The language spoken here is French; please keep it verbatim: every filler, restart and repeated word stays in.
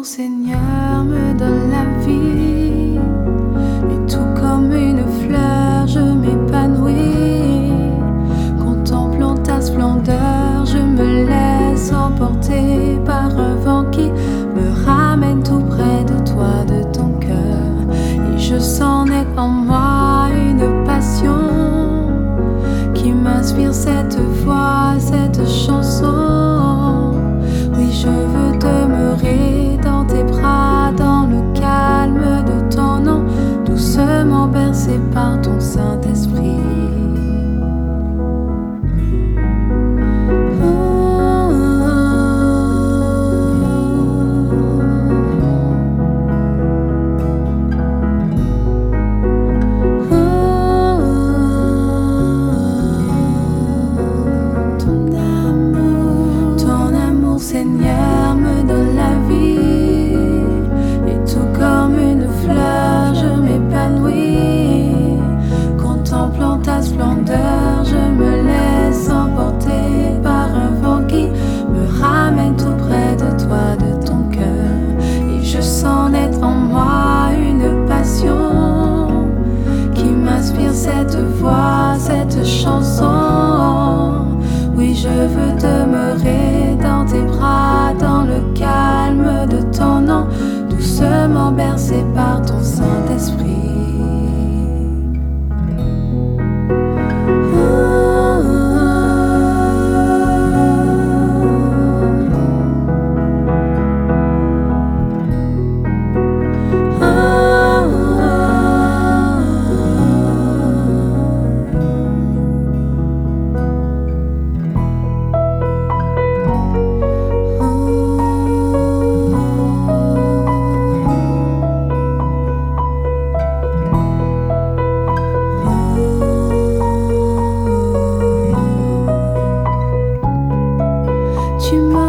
Seigneur, me donne la vie. Et tout comme une fleur, je m'épanouis. Contemplant ta splendeur, je me laisse emporter par un vent qui me ramène tout près de toi, de ton cœur. Et je sens naître en moi une passion qui m'inspire cette voix, cette chanson. Oui, je veux demeurer dans tes bras, dans le calme de ton nom, doucement bercé par ton Saint-Esprit. Seigneur, me donne la vie. Et tout comme une fleur, je m'épanouis. Contemplant ta splendeur, je me laisse emporter par un vent qui me ramène tout près de toi, de ton cœur. Et je sens naître en moi une passion qui m'inspire cette voix, cette chanson. Oui, je veux demeurer dans tes bras, dans le calme de ton nom, doucement bercé par ton Saint-Esprit. Tu m'as